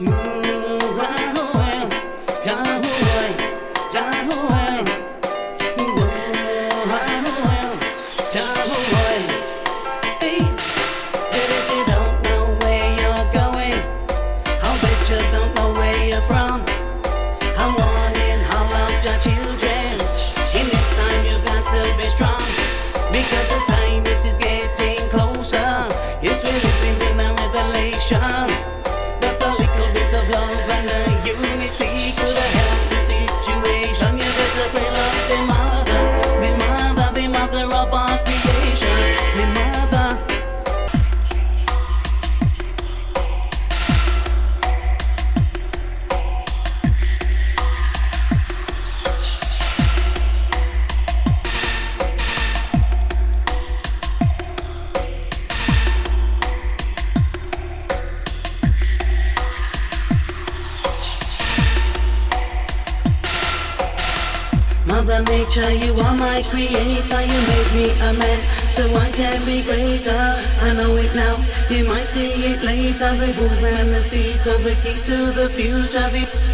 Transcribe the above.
Mother Nature, you are my creator. You made me a man, so I can be greater. I know it now, you might see it later. The boom and the seeds are the key to the future.